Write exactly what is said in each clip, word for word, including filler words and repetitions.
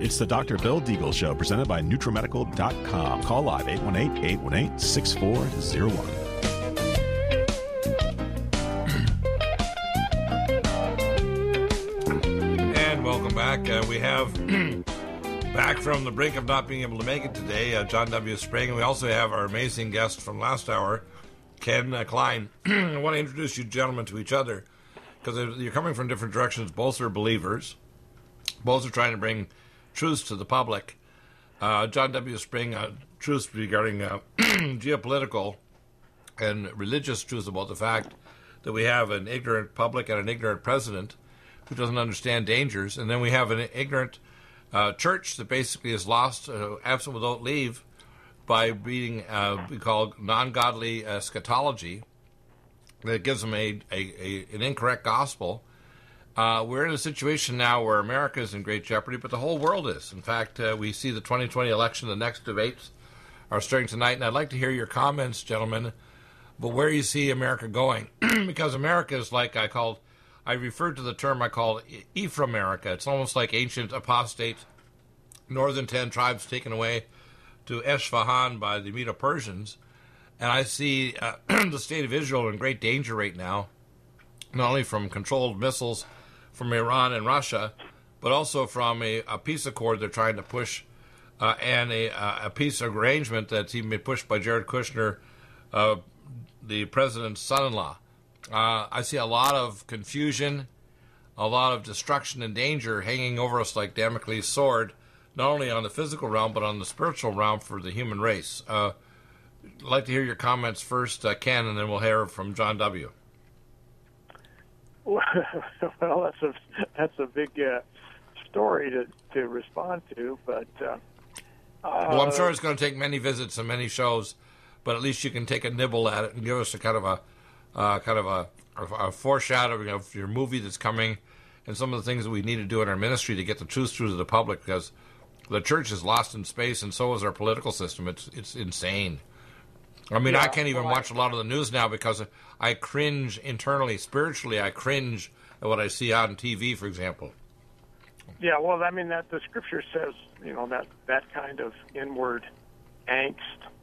It's the Doctor Bill Deagle Show, presented by NutriMedical dot com. Call live eight one eight, eight one eight, six four zero one. And welcome back. Uh, we have back from the brink of not being able to make it today, uh, John W. Spring, and we also have our amazing guest from last hour, Ken uh, Klein. I want to introduce you gentlemen to each other, because you're coming from different directions. Both are believers. Both are trying to bring truths to the public. Uh, John W. Spring, uh, truths regarding uh, geopolitical and religious truths about the fact that we have an ignorant public and an ignorant president who doesn't understand dangers, and then we have an ignorant uh, church that basically is lost, uh, absent without leave, by reading uh, we call non-godly eschatology that gives them a, a, a an incorrect gospel. Uh, we're in a situation now where America is in great jeopardy, but the whole world is. In fact, uh, we see the twenty twenty election, the next debates are starting tonight, and I'd like to hear your comments, gentlemen, but where you see America going. Because America is like I called, I referred to the term I called Ephraimerica. It's almost like ancient apostate northern ten tribes taken away to Esfahan by the Medo-Persians. And I see uh, the state of Israel in great danger right now, not only from controlled missiles from Iran and Russia, but also from a, a peace accord they're trying to push, uh, and a, a peace arrangement that's even been pushed by Jared Kushner, uh, the president's son-in-law. Uh, I see a lot of confusion, a lot of destruction and danger hanging over us like Damocles' sword, not only on the physical realm, but on the spiritual realm for the human race. Uh, I'd like to hear your comments first, uh, Ken, and then we'll hear from John W. Well, that's a that's a big uh, story to, to respond to, but uh, well, I'm sure it's going to take many visits and many shows, but at least you can take a nibble at it and give us a kind of a uh, kind of a, a foreshadowing of your movie that's coming and some of the things that we need to do in our ministry to get the truth through to the public, because the church is lost in space and so is our political system. It's it's insane. I mean, yeah, I can't even well, watch a lot of the news now because I cringe internally, spiritually. I cringe at what I see on T V, for example. Yeah, well, I mean, that the scripture says, you know, that that kind of inward angst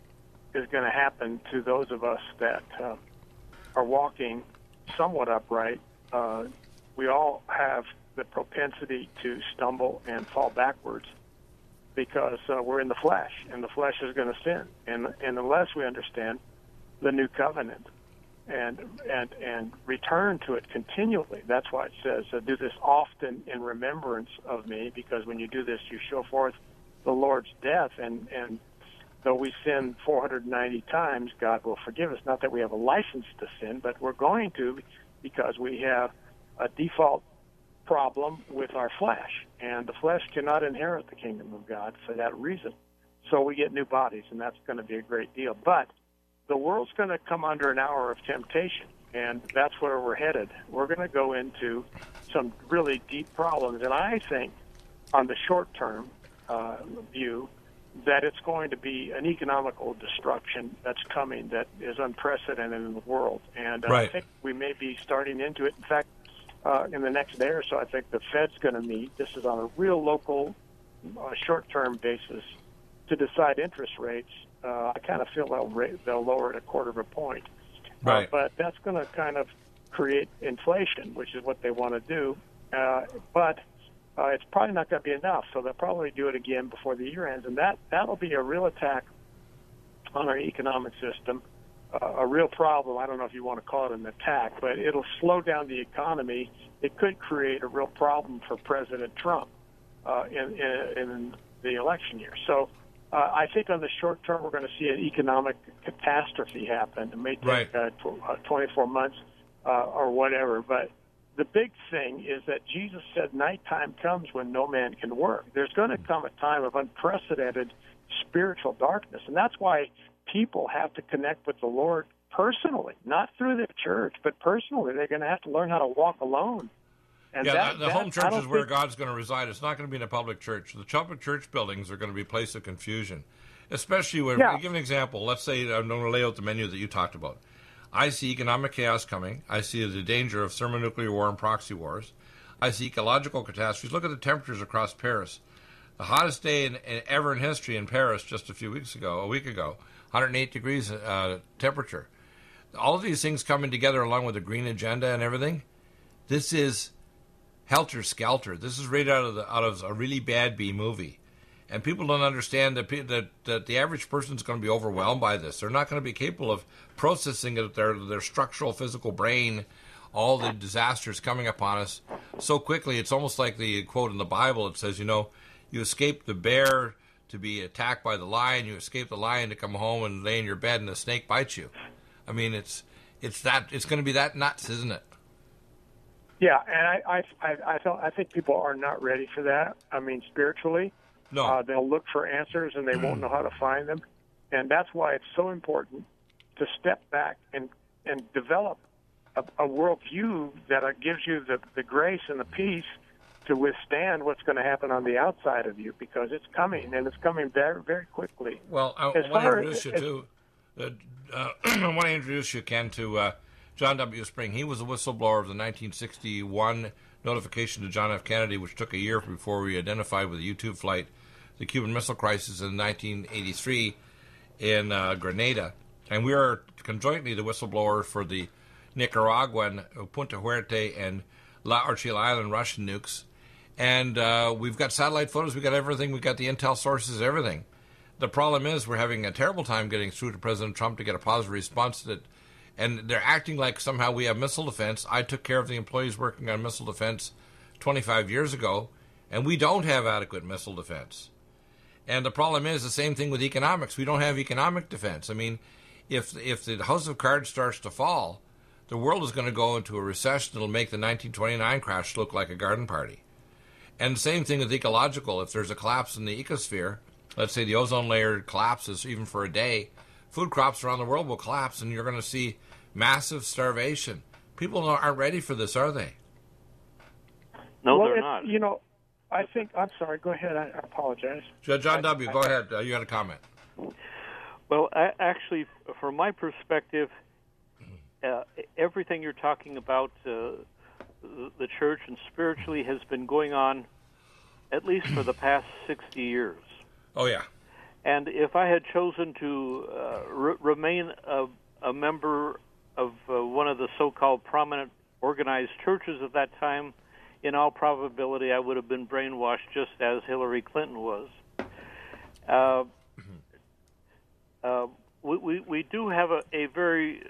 is going to happen to those of us that uh, are walking somewhat upright. Uh, we all have the propensity to stumble and fall backwards, because uh, we're in the flesh, and the flesh is going to sin. And and unless we understand the new covenant and and and return to it continually, that's why it says, uh, do this often in remembrance of me, because when you do this, you show forth the Lord's death. And, and though we sin four hundred ninety times, God will forgive us. Not that we have a license to sin, but we're going to, because we have a default problem with our flesh, and the flesh cannot inherit the kingdom of God for that reason. So we get new bodies, and that's going to be a great deal. But the world's going to come under an hour of temptation, and that's where we're headed. We're going to go into some really deep problems, and I think on the short-term uh, view that it's going to be an economical destruction that's coming that is unprecedented in the world. And uh, right. I think we may be starting into it. In fact, Uh, in the next day or so, I think the Fed's going to meet. This is on a real local, uh, short-term basis to decide interest rates. Uh, I kind of feel they'll, ra- they'll lower it a quarter of a point. Right. Uh, but that's going to kind of create inflation, which is what they want to do. Uh, but uh, it's probably not going to be enough, so they'll probably do it again before the year ends. And that, that'll be a real attack on our economic system. Uh, a real problem. I don't know if you want to call it an attack, but it'll slow down the economy. It could create a real problem for President Trump uh, in, in, in the election year. So uh, I think on the short term, we're going to see an economic catastrophe happen. It may take right. uh, tw- uh, twenty-four months uh, or whatever. But the big thing is that Jesus said nighttime comes when no man can work. There's going to come a time of unprecedented spiritual darkness, and that's why people have to connect with the Lord personally, not through the church, but personally. They're going to have to learn how to walk alone. And yeah, that, the, the that, home church is where think... God's going to reside. It's not going to be in a public church. The public church buildings are going to be a place of confusion, especially when, yeah. to give an example, let's say I'm going to lay out the menu that you talked about. I see economic chaos coming. I see the danger of thermonuclear war and proxy wars. I see ecological catastrophes. Look at the temperatures across Paris. The hottest day in, in, ever in history in Paris just a few weeks ago, a week ago, one hundred eight degrees uh, temperature. All of these things coming together along with the green agenda and everything. This is helter skelter. This is right out of the, out of a really bad B movie, and people don't understand that that, that the average person is going to be overwhelmed by this. They're not going to be capable of processing it, their their structural physical brain, all the disasters coming upon us so quickly. It's almost like the quote in the Bible. It says, you know, you escape the bear to be attacked by the lion. You escape the lion to come home and lay in your bed, and the snake bites you. I mean, it's it's that it's going to be that nuts, isn't it? Yeah, and I I I, I, don't, I think people are not ready for that. I mean, spiritually, no, uh, they'll look for answers and they won't know how to find them, and that's why it's so important to step back and and develop a, a worldview that gives you the the grace and the peace to withstand what's going to happen on the outside of you, because it's coming, and it's coming very, very quickly. Well, I, I want to introduce you to, uh, uh, I want to introduce you, Ken, to uh, John W. Spring. He was a whistleblower of the nineteen sixty-one notification to John F. Kennedy, which took a year before we identified with a U two flight the Cuban Missile Crisis in nineteen eighty-three in uh, Grenada. And we are conjointly the whistleblower for the Nicaraguan, Punta Huerte, and La Orchila Island Russian nukes. And uh, we've got satellite photos, we've got everything, we've got the intel sources, everything. The problem is we're having a terrible time getting through to President Trump to get a positive response to it. And they're acting like somehow we have missile defense. I took care of the employees working on missile defense twenty-five years ago, and we don't have adequate missile defense. And the problem is the same thing with economics. We don't have economic defense. I mean, if if the house of cards starts to fall, the world is going to go into a recession that'll make the nineteen twenty-nine crash look like a garden party. And the same thing with ecological. If there's a collapse in the ecosphere, let's say the ozone layer collapses even for a day, food crops around the world will collapse, and you're going to see massive starvation. People aren't ready for this, are they? No, well, they're it, not. You know, I think, I'm sorry, go ahead, I, I apologize. John I, W., I, go ahead. Uh, you had a comment. Well, I, actually, from my perspective, uh, everything you're talking about, uh, the church and spiritually, has been going on at least for the past sixty years. Oh, yeah. And if I had chosen to uh, re- remain a, a member of uh, one of the so-called prominent organized churches at that time, in all probability, I would have been brainwashed just as Hillary Clinton was. Uh, uh, we, we, we do have a, a very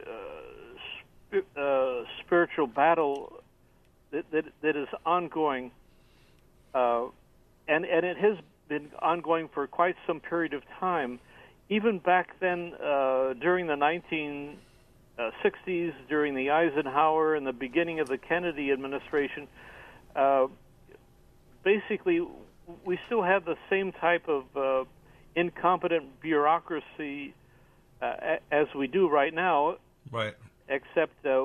uh, sp- uh, spiritual battle that, that, that is ongoing, uh, and, and it has been ongoing for quite some period of time. Even back then, uh, during the nineteen sixties, during the Eisenhower and the beginning of the Kennedy administration, uh, basically we still have the same type of uh, incompetent bureaucracy uh, as we do right now. Right. Except uh,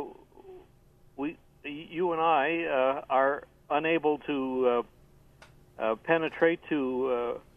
we, you and I, uh, are unable to uh, uh, penetrate to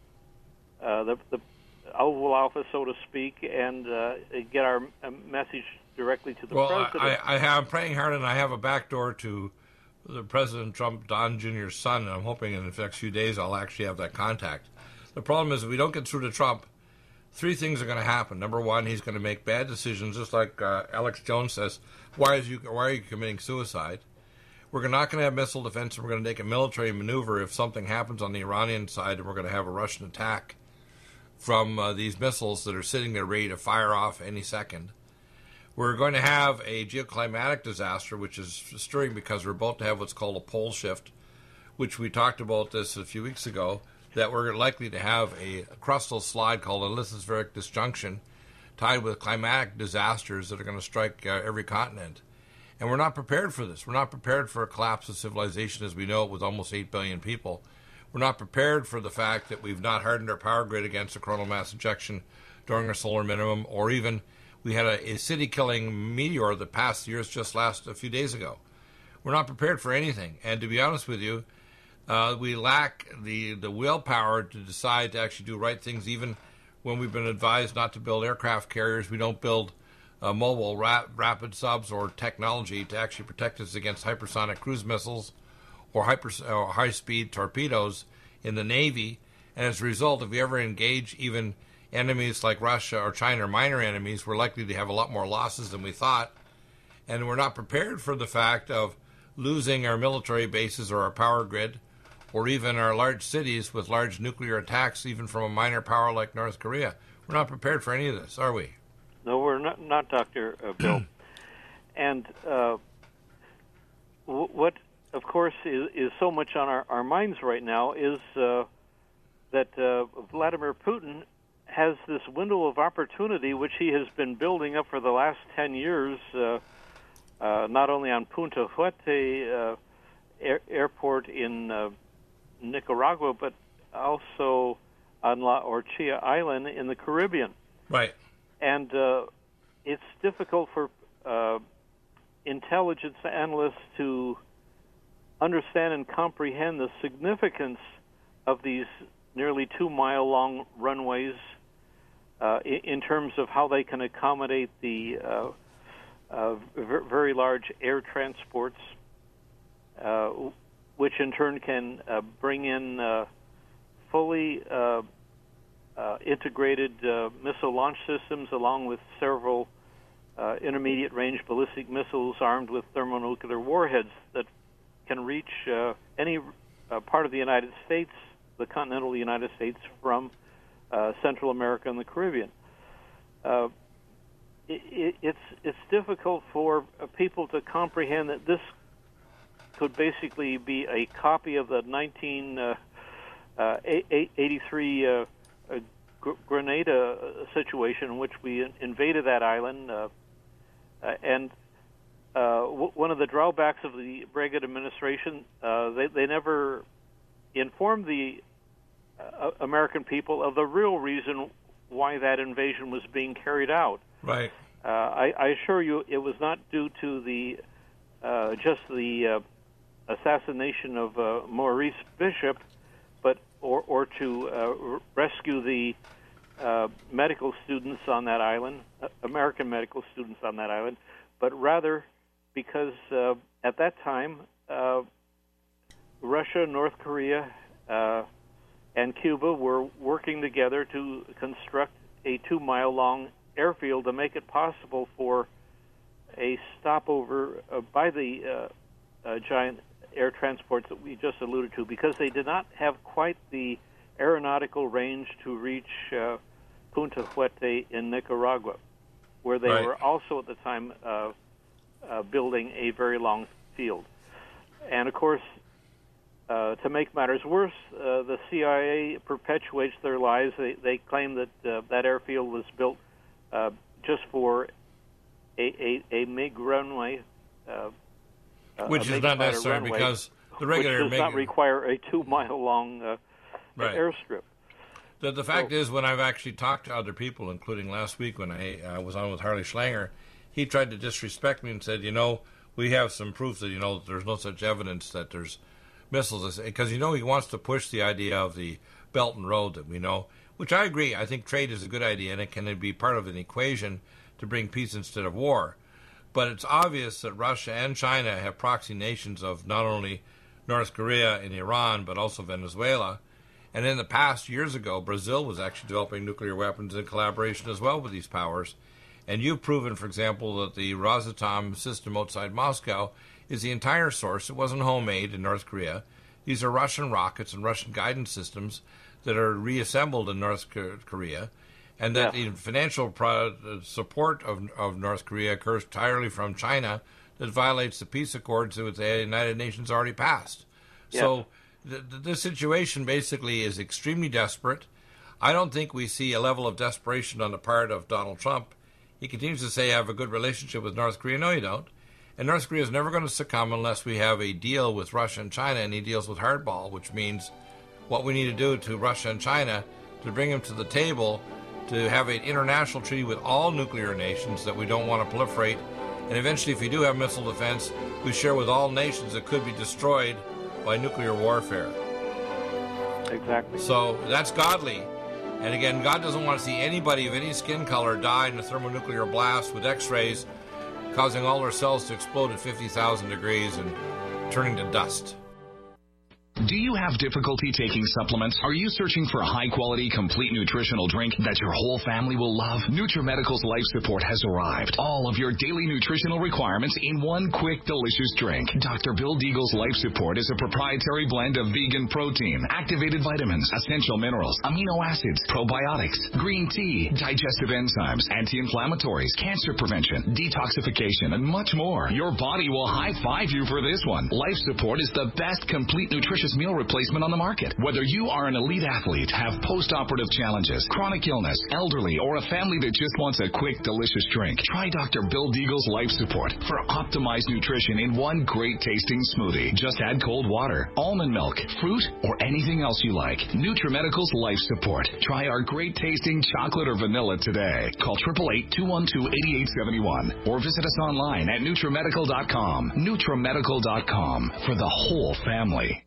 uh, uh, the, the Oval Office, so to speak, and uh, get our message directly to the well, president. Well, I, I have, I'm praying hard, and I have a back door to the President Trump, Don Junior's son, and I'm hoping in the next few days I'll actually have that contact. The problem is if we don't get through to Trump, three things are going to happen. Number one, he's going to make bad decisions, just like uh, Alex Jones says, why, is you, why are you committing suicide? We're not going to have missile defense, and we're going to take a military maneuver if something happens on the Iranian side, and we're going to have a Russian attack from uh, these missiles that are sitting there ready to fire off any second. We're going to have a geoclimatic disaster, which is stirring because we're about to have what's called a pole shift, which we talked about this a few weeks ago, that we're likely to have a crustal slide called a lithospheric disjunction tied with climatic disasters that are going to strike uh, every continent. And we're not prepared for this. We're not prepared for a collapse of civilization as we know it with almost eight billion people. We're not prepared for the fact that we've not hardened our power grid against a coronal mass ejection during our solar minimum, or even we had a, a city-killing meteor that passed the Earth just last a few days ago. We're not prepared for anything. And to be honest with you, uh, we lack the, the willpower to decide to actually do right things. Even when we've been advised not to build aircraft carriers, we don't build uh, mobile ra- rapid subs or technology to actually protect us against hypersonic cruise missiles or hyper or high-speed torpedoes in the Navy. And as a result, if we ever engage even enemies like Russia or China or minor enemies, we're likely to have a lot more losses than we thought. And we're not prepared for the fact of losing our military bases or our power grid, or even our large cities with large nuclear attacks, even from a minor power like North Korea. We're not prepared for any of this, are we? No, we're not, not Doctor Uh, Bill. And uh, w- what, of course, is, is so much on our, our minds right now is uh, that uh, Vladimir Putin has this window of opportunity, which he has been building up for the last ten years, uh, uh, not only on Punta Fuerte uh, air, airport in uh, Nicaragua, but also on La Orchilla Island in the Caribbean. Right. And uh, it's difficult for uh, intelligence analysts to understand and comprehend the significance of these nearly two-mile-long runways uh, in, in terms of how they can accommodate the uh, uh, very large air transports, uh, which in turn can uh, bring in uh, fully uh, uh, integrated uh, missile launch systems, along with several uh, intermediate-range ballistic missiles armed with thermonuclear warheads that can reach uh, any uh, part of the United States, the continental United States, from uh, Central America and the Caribbean. Uh, it, it, it's it's difficult for uh, people to comprehend that this could basically be a copy of the nineteen eighty-three uh, uh, uh, Grenada situation in which we invaded that island. Uh, uh, and uh, w- one of the drawbacks of the Reagan administration, uh, they, they never informed the uh, American people of the real reason why that invasion was being carried out. Right. Uh, I, I assure you it was not due to the uh, just the uh, assassination of uh, Maurice Bishop, but or, or to uh, r- rescue the uh, medical students on that island, uh, American medical students on that island, but rather because uh, at that time uh, Russia, North Korea, uh, and Cuba were working together to construct a two-mile-long airfield to make it possible for a stopover uh, by the uh, uh, giant air transports that we just alluded to, because they did not have quite the aeronautical range to reach uh, Punta Fuerte in Nicaragua, where they right. were also at the time uh, uh, building a very long field. And, of course, uh, to make matters worse, uh, the C I A perpetuates their lies. They, they claim that uh, that airfield was built uh, just for a, a, a MiG runway, uh, which is not necessary runway, because the regular which does MiG not require a two-mile-long uh, right. airstrip. The, the fact so, is, when I've actually talked to other people, including last week when I uh, was on with Harley Schlanger, he tried to disrespect me and said, you know, we have some proof that, you know, there's no such evidence that there's missiles. Because, you know, he wants to push the idea of the Belt and Road that we know, which I agree. I think trade is a good idea, and it can be part of an equation to bring peace instead of war. But it's obvious that Russia and China have proxy nations of not only North Korea and Iran, but also Venezuela. And in the past, years ago, Brazil was actually developing nuclear weapons in collaboration as well with these powers. And you've proven, for example, that the Rosatom system outside Moscow is the entire source. It wasn't homemade in North Korea. These are Russian rockets and Russian guidance systems that are reassembled in North Korea. And that yeah. the financial pro- support of, of North Korea occurs entirely from China that violates the peace accords that the United Nations already passed. Yeah. So th- th- this situation basically is extremely desperate. I don't think we see a level of desperation on the part of Donald Trump. He continues to say, I have a good relationship with North Korea. No, you don't. And North Korea is never going to succumb unless we have a deal with Russia and China, and he deals with hardball, which means what we need to do to Russia and China to bring them to the table to have an international treaty with all nuclear nations that we don't want to proliferate. And eventually, if we do have missile defense, we share with all nations that could be destroyed by nuclear warfare. Exactly. So that's godly. And again, God doesn't want to see anybody of any skin color die in a thermonuclear blast with X-rays, causing all their cells to explode at fifty thousand degrees and turning to dust. Do you have difficulty taking supplements? Are you searching for a high-quality, complete nutritional drink that your whole family will love? NutriMedical's Life Support has arrived. All of your daily nutritional requirements in one quick, delicious drink. Doctor Bill Deagle's Life Support is a proprietary blend of vegan protein, activated vitamins, essential minerals, amino acids, probiotics, green tea, digestive enzymes, anti-inflammatories, cancer prevention, detoxification, and much more. Your body will high-five you for this one. Life Support is the best complete nutritious meal replacement on the market. Whether you are an elite athlete, have post-operative challenges, chronic illness, elderly, or a family that just wants a quick, delicious drink, try Doctor Bill Deagle's Life Support for optimized nutrition in one great-tasting smoothie. Just add cold water, almond milk, fruit, or anything else you like. NutriMedical's Life Support. Try our great-tasting chocolate or vanilla today. Call eight eight eight, two one two, eight eight seven one or visit us online at NutriMedical dot com. NutriMedical dot com for the whole family.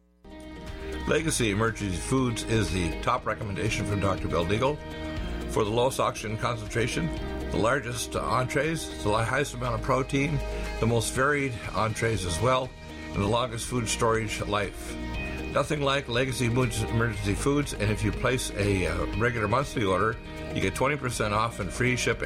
Legacy Emergency Foods is the top recommendation from Doctor Bill Deagle for the lowest oxygen concentration, the largest uh, entrees, the highest amount of protein, the most varied entrees as well, and the longest food storage life. Nothing like Legacy Emergency Foods, and if you place a uh, regular monthly order, you get twenty percent off and free shipping.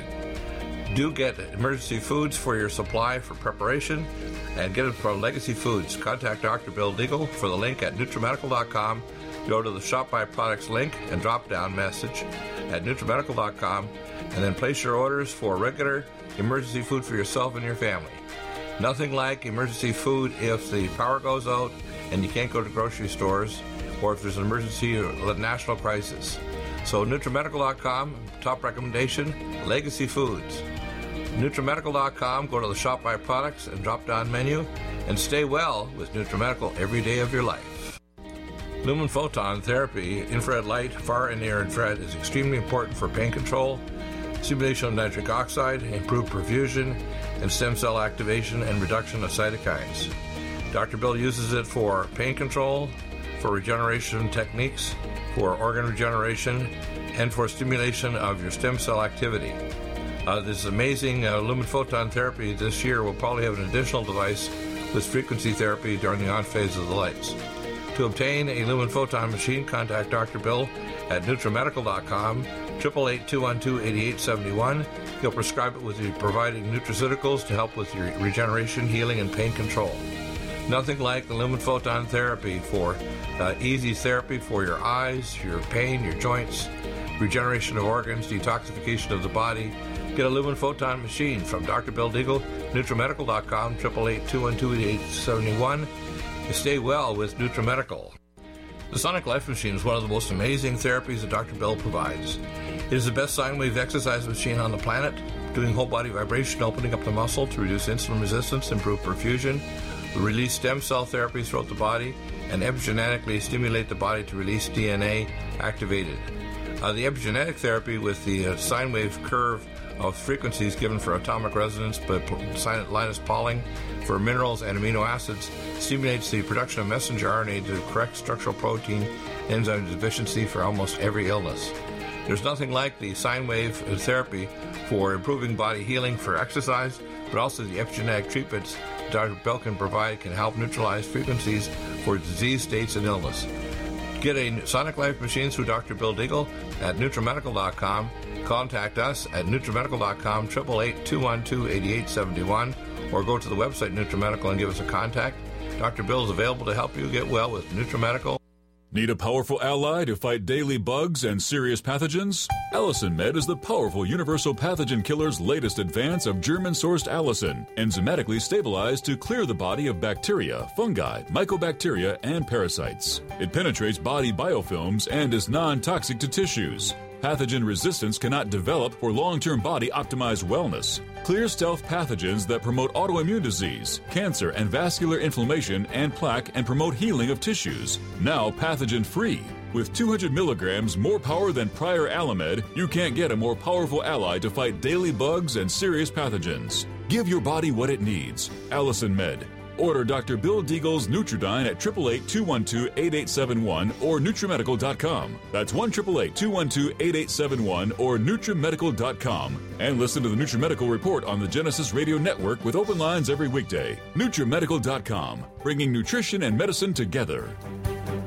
Do get Emergency Foods for your supply for preparation, and get it from Legacy Foods. Contact Doctor Bill Deagle for the link at NutriMedical dot com. Go to the Shop by Products link and drop-down message at NutriMedical dot com, and then place your orders for regular emergency food for yourself and your family. Nothing like emergency food if the power goes out and you can't go to grocery stores, or if there's an emergency or a national crisis. So NutriMedical dot com, top recommendation, Legacy Foods. NutriMedical dot com, go to the Shop by Products and drop-down menu, and stay well with NutriMedical every day of your life. Lumen photon therapy, infrared light, far and near infrared, is extremely important for pain control, stimulation of nitric oxide, improved perfusion, and stem cell activation and reduction of cytokines. Doctor Bill uses it for pain control, for regeneration techniques, for organ regeneration, and for stimulation of your stem cell activity. Uh, this amazing uh, Lumen photon therapy this year will probably have an additional device with frequency therapy during the on phase of the lights. To obtain a Lumen photon machine, contact Doctor Bill at NutriMedical dot com, eight eight eight, two one two, eight eight seven one. He'll prescribe it with you providing nutraceuticals to help with your regeneration, healing, and pain control. Nothing like the Lumen photon therapy for uh, easy therapy for your eyes, your pain, your joints, regeneration of organs, detoxification of the body. Get a Lumen photon machine from Doctor Bill Deagle, NutriMedical dot com, eight eight eight, two one two, eight eight seven one. Stay well with NutriMedical. The Sonic Life Machine is one of the most amazing therapies that Doctor Bill provides. It is the best sine wave exercise machine on the planet, doing whole body vibration, opening up the muscle to reduce insulin resistance, improve perfusion, release stem cell therapies throughout the body, and epigenetically stimulate the body to release D N A activated. Uh, the epigenetic therapy with the uh, sine wave curve of frequencies given for atomic resonance by Linus Pauling for minerals and amino acids stimulates the production of messenger R N A to correct structural protein enzyme deficiency for almost every illness. There's nothing like the sine wave therapy for improving body healing for exercise, but also the epigenetic treatments Doctor Bill can provide can help neutralize frequencies for disease states and illness. Get a Sonic Life machine through Doctor Bill Deagle at NutriMedical dot com. Contact us at NutriMedical dot com, eight eight eight, two one two, eight eight seven one, or go to the website NutriMedical and give us a contact. Doctor Bill is available to help you get well with NutriMedical. Need a powerful ally to fight daily bugs and serious pathogens? Allicin Med is the powerful universal pathogen killer's latest advance of German-sourced allicin, enzymatically stabilized to clear the body of bacteria, fungi, mycobacteria, and parasites. It penetrates body biofilms and is non-toxic to tissues. Pathogen resistance cannot develop for long-term body-optimized wellness. Clear stealth pathogens that promote autoimmune disease, cancer, and vascular inflammation and plaque and promote healing of tissues. Now pathogen-free. With two hundred milligrams more power than prior Alamed, you can't get a more powerful ally to fight daily bugs and serious pathogens. Give your body what it needs. Allicin Med. Order Doctor Bill Deagle's Nutridyne at eight eight eight, two one two, eight eight seven one or NutriMedical dot com. That's one eight eight eight, two one two, eight eight seven one or NutriMedical dot com. And listen to the NutriMedical Report on the Genesis Radio Network with open lines every weekday. NutriMedical dot com, bringing nutrition and medicine together.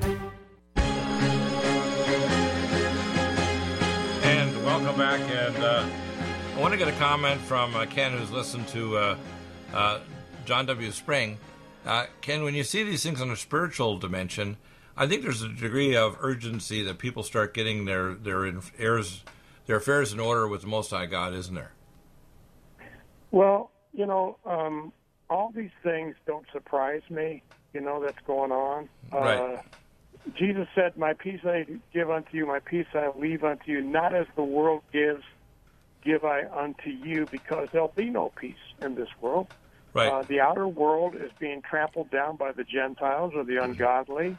back, and uh, I want to get a comment from uh, Ken, who's listened to uh, uh, John W. Spring. Uh, Ken, when you see these things on a spiritual dimension, I think there's a degree of urgency that people start getting their their affairs, their affairs in order with the Most High God, isn't there? Well, you know, um, all these things don't surprise me, you know, that's going on. Right. Uh, Jesus said, my peace I give unto you, my peace I leave unto you, not as the world gives, give I unto you, because there'll be no peace in this world. Right. Uh, the outer world is being trampled down by the Gentiles or the ungodly,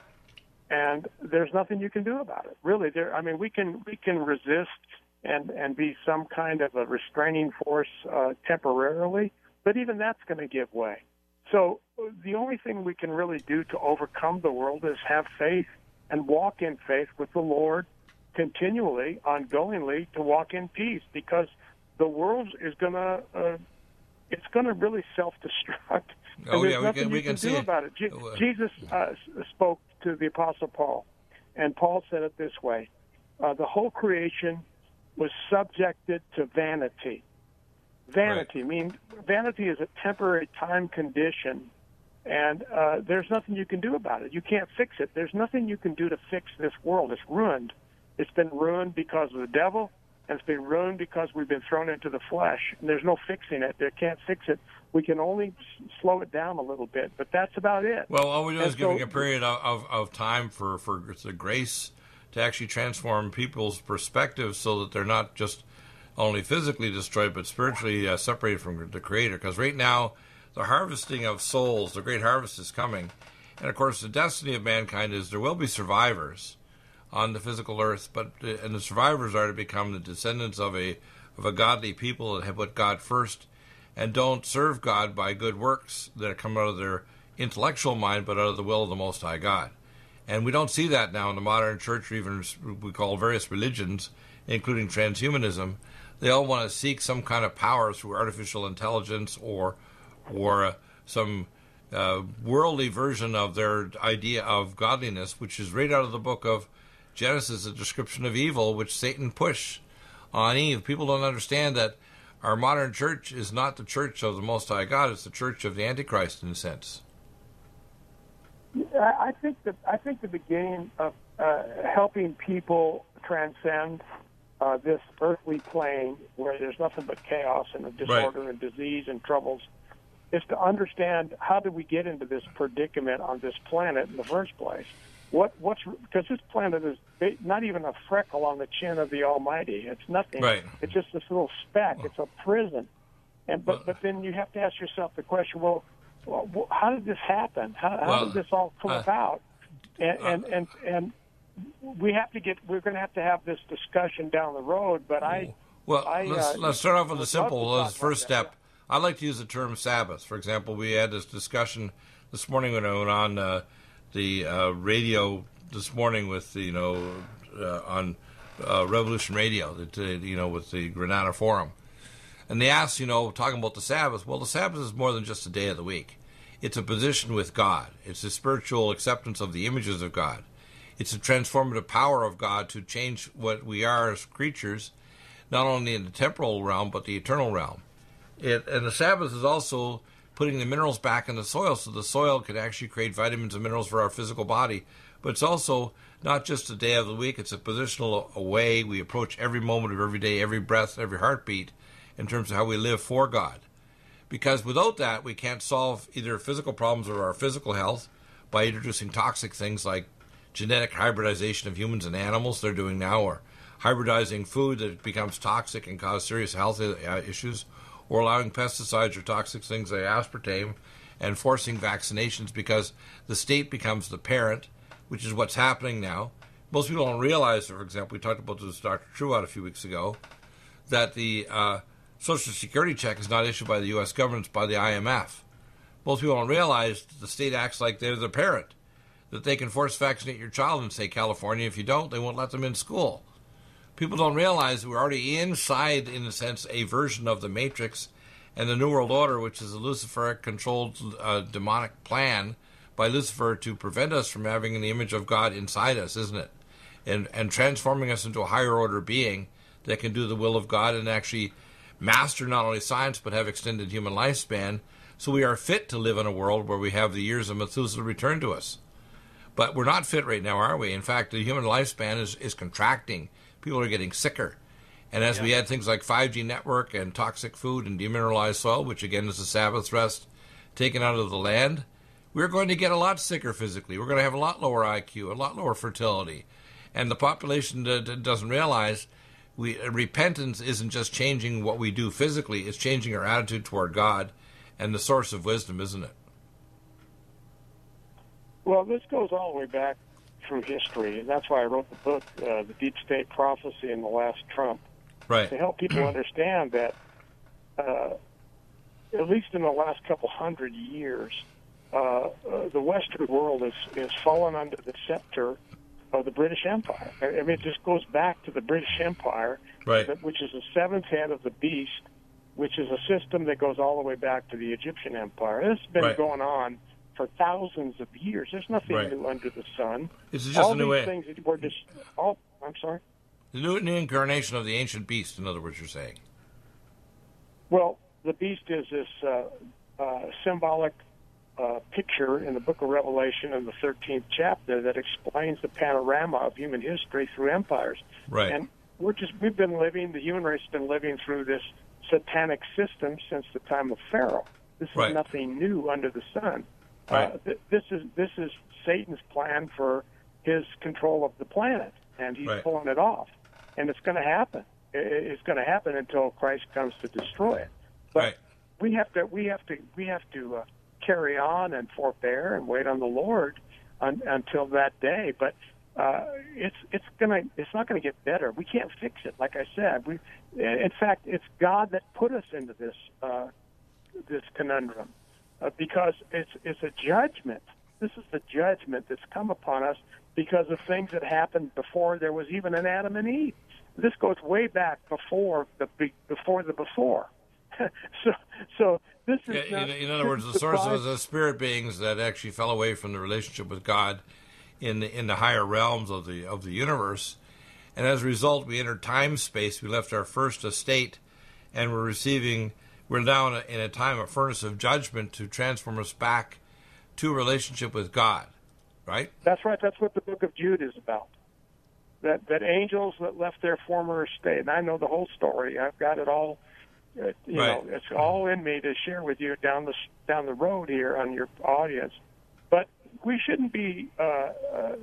and there's nothing you can do about it. Really, there. I mean, we can we can resist and and be some kind of a restraining force uh, temporarily, but even that's going to give way. So the only thing we can really do to overcome the world is have faith and walk in faith with the Lord continually, ongoingly, to walk in peace, because the world is going to uh, it's going to really self-destruct. Oh, and yeah, we can, we can, can see do it. about it. Je- Jesus uh, spoke to the Apostle Paul, and Paul said it this way: uh, the whole creation was subjected to vanity. Vanity, right. I mean, vanity is a temporary time condition, and uh, there's nothing you can do about it. You can't fix it. There's nothing you can do to fix this world. It's ruined. It's been ruined because of the devil, and it's been ruined because we've been thrown into the flesh. And there's no fixing it. They can't fix it. We can only slow it down a little bit, but that's about it. Well, all we're doing and is giving so, a period of, of, of time for, for the grace to actually transform people's perspectives so that they're not just only physically destroyed, but spiritually uh, separated from the Creator. Because right now, the harvesting of souls, the great harvest is coming. And, of course, the destiny of mankind is there will be survivors on the physical earth, but uh, and the survivors are to become the descendants of a of a godly people that have put God first and don't serve God by good works that come out of their intellectual mind, but out of the will of the Most High God. And we don't see that now in the modern church, or even we call various religions, including transhumanism. They all want to seek some kind of power through artificial intelligence or or uh, some uh, worldly version of their idea of godliness, which is right out of the book of Genesis, a description of evil, which Satan pushed on Eve. People don't understand that our modern church is not the church of the Most High God; it's the church of the Antichrist, in a sense. I think that I think the beginning of uh, helping people transcend Uh, this earthly plane where there's nothing but chaos and disorder right. and disease and troubles, is to understand how did we get into this predicament on this planet in the first place. What what's because this planet is not even a freckle on the chin of the Almighty. It's nothing. Right. It's just this little speck. It's a prison. And but but then you have to ask yourself the question: Well, well how did this happen? How, how well, did this all come uh, about? And uh, and and and. We have to get. We're going to have to have this discussion down the road. But I, well, I, let's uh, let's start off with the simple. love As first that, step, I like to use the term Sabbath. For example, we had this discussion this morning when I went on uh, the uh, radio this morning with the, you know uh, on uh, Revolution Radio, that uh, you know with the Granada Forum, and they asked, you know, talking about the Sabbath. Well, the Sabbath is more than just a day of the week. It's a position with God. It's a spiritual acceptance of the images of God. It's a transformative power of God to change what we are as creatures, not only in the temporal realm, but the eternal realm. It, and the Sabbath is also putting the minerals back in the soil so the soil can actually create vitamins and minerals for our physical body. But it's also not just a day of the week. It's a positional a way we approach every moment of every day, every breath, every heartbeat in terms of how we live for God. Because without that, we can't solve either physical problems or our physical health by introducing toxic things like genetic hybridization of humans and animals they're doing now, or hybridizing food that becomes toxic and cause serious health issues, or allowing pesticides or toxic things like aspartame, and forcing vaccinations because the state becomes the parent, which is what's happening now. Most people don't realize, for example, we talked about this with Doctor Truott a few weeks ago, that the uh, Social Security check is not issued by the U S government, it's by the I M F. Most people don't realize that the state acts like they're the parent, that they can force vaccinate your child in, say, California. If you don't, they won't let them in school. People don't realize that we're already inside, in a sense, a version of the Matrix and the New World Order, which is a Luciferic-controlled uh, demonic plan by Lucifer to prevent us from having the image of God inside us, isn't it? And and transforming us into a higher order being that can do the will of God and actually master not only science but have extended human lifespan, so we are fit to live in a world where we have the years of Methuselah return to us. But we're not fit right now, are we? In fact, the human lifespan is, is contracting. People are getting sicker. And as yeah. we add things like five G network and toxic food and demineralized soil, which again is a Sabbath rest taken out of the land, we're going to get a lot sicker physically. We're going to have a lot lower I Q, a lot lower fertility. And the population d- d- doesn't realize we uh, repentance isn't just changing what we do physically, it's changing our attitude toward God and the source of wisdom, isn't it? Well, this goes all the way back through history, and that's why I wrote the book, uh, The Deep State Prophecy and the Last Trump, right. to help people understand that uh, at least in the last couple hundred years, uh, uh, the Western world is, is fallen under the scepter of the British Empire. I mean, it just goes back to the British Empire, right. that, which is the seventh head of the beast, which is a system that goes all the way back to the Egyptian Empire. This has been right. going on for thousands of years. There's nothing right. new under the sun. This is just all a new these way. things were just. Oh, I'm sorry. The new, new incarnation of the ancient beast, in other words, you're saying. Well, the beast is this uh, uh, symbolic uh, picture in the book of Revelation in the thirteenth chapter that explains the panorama of human history through empires. Right. And we're just we've been living, the human race has been living through this satanic system since the time of Pharaoh. This is right. nothing new under the sun. Right. Uh, th- this is this is Satan's plan for his control of the planet, and he's right. pulling it off. And it's going to happen. It's going to happen until Christ comes to destroy it. But right. we have to we have to we have to uh, carry on and forbear and wait on the Lord un, until that day. But uh, it's it's gonna it's not going to get better. We can't fix it. Like I said, we in fact it's God that put us into this uh, this conundrum uh, because it's it's a judgment. This is the judgment that's come upon us because of things that happened before there was even an Adam and Eve. This goes way back before the before the before. so, so this is. Yeah, not, in, in other words, the source was the spirit beings that actually fell away from the relationship with God in the, in the higher realms of the of the universe, and as a result, we entered time space. We left our first estate, and we're receiving. We're now in a, in a time of furnace of judgment to transform us back to a relationship with God. Right? That's right. That's what the book of Jude is about. That that angels that left their former estate. And I know the whole story. I've got it all. Uh, you right. know, it's all in me to share with you down the down the road here on your audience. But we shouldn't be. Uh, uh,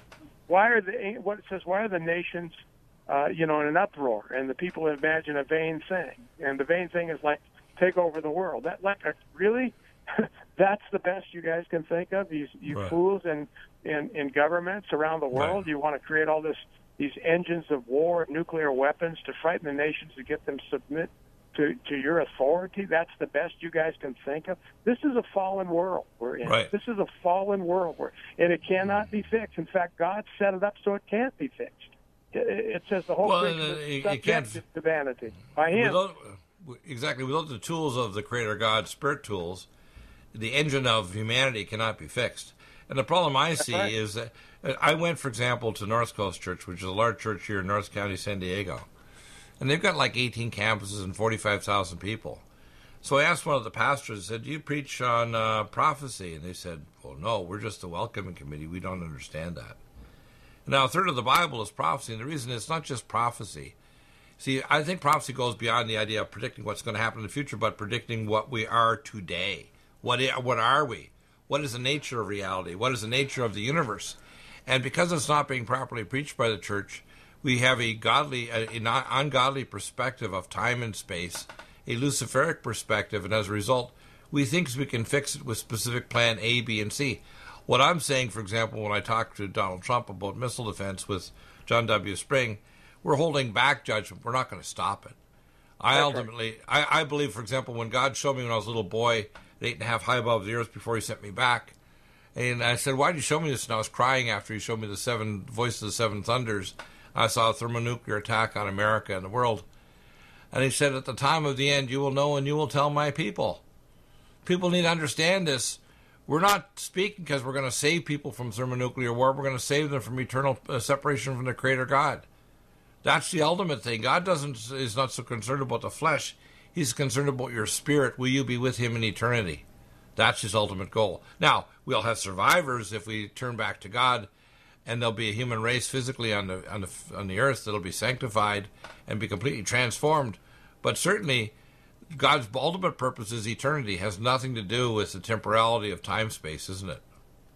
why are the what it says? Why are the nations, uh, you know, in an uproar? And the people imagine a vain thing. And the vain thing is like take over the world. That like really. That's the best you guys can think of, these you right. fools in, in, in governments around the world. Right. You want to create all this these engines of war, nuclear weapons to frighten the nations to get them submit to, to your authority. That's the best you guys can think of. This is a fallen world we're in. Right. This is a fallen world, we're, and it cannot be fixed. In fact, God set it up so it can't be fixed. It, it says the whole well, thing uh, is it, it can't, to vanity by Him. Without, exactly. Without the tools of the Creator God, spirit tools, the engine of humanity cannot be fixed. And the problem I see right. is that I went, for example, to North Coast Church, which is a large church here in North County, San Diego. And they've got like eighteen campuses and forty-five thousand people. So I asked one of the pastors, I said, do you preach on uh, prophecy? And they said, well, no, we're just a welcoming committee. We don't understand that. Now, a third of the Bible is prophecy, and the reason it's not just prophecy. See, I think prophecy goes beyond the idea of predicting what's going to happen in the future, but predicting what we are today. What what are we? What is the nature of reality? What is the nature of the universe? And because it's not being properly preached by the church, we have a godly, an ungodly perspective of time and space, a Luciferic perspective, and as a result, we think we can fix it with specific plan A, B, and C. What I'm saying, for example, when I talked to Donald Trump about missile defense with John W. Spring, we're holding back judgment. We're not going to stop it. I That's ultimately, right. I, I believe, for example, when God showed me when I was a little boy, eight and a half high above the earth before He sent me back, and I said, why did you show me this? And I was crying after He showed me the seven voices of the seven thunders. I saw a thermonuclear attack on America and the world. And He said, at the time of the end, you will know and you will tell my people. People need to understand this. We're not speaking because we're going to save people from thermonuclear war. We're going to save them from eternal uh, separation from the Creator God. That's the ultimate thing. God doesn't is not so concerned about the flesh. He's concerned about your spirit. Will you be with him in eternity? That's his ultimate goal. Now, we'll have survivors if we turn back to God, and there'll be a human race physically on the on the on the earth that'll be sanctified and be completely transformed. But certainly, God's ultimate purpose is eternity. It has nothing to do with the temporality of time-space, isn't it?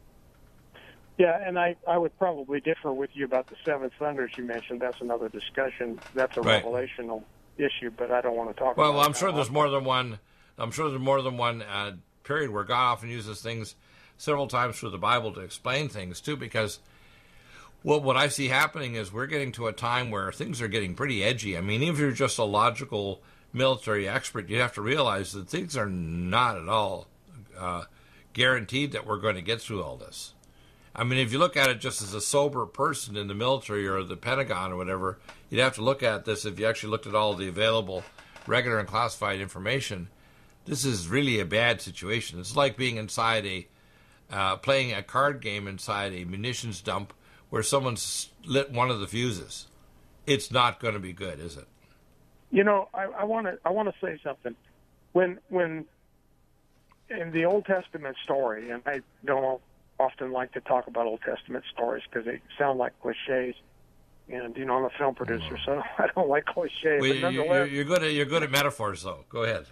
Yeah, and I, I would probably differ with you about the seven thunders you mentioned. That's another discussion. That's a right. revelational issue, but I don't want to talk well, about it. Well, I'm sure there's more than one. I'm sure there's more than one uh, period where God often uses things several times through the Bible to explain things, too, because well, what I see happening is we're getting to a time where things are getting pretty edgy. I mean, even if you're just a logical military expert, you have to realize that things are not at all uh, guaranteed that we're going to get through all this. I mean, if you look at it just as a sober person in the military or the Pentagon or whatever, you'd have to look at this if you actually looked at all the available regular and classified information. This is really a bad situation. It's like being inside a, uh, playing a card game inside a munitions dump where someone's lit one of the fuses. It's not going to be good, is it? You know, I want to I want to say something. When when in the Old Testament story, and I don't often like to talk about Old Testament stories because they sound like cliches. And, you know, I'm a film producer, so I don't like cliches. Well, but nonetheless, you're, you're, good at, you're good at metaphors, though. Go ahead.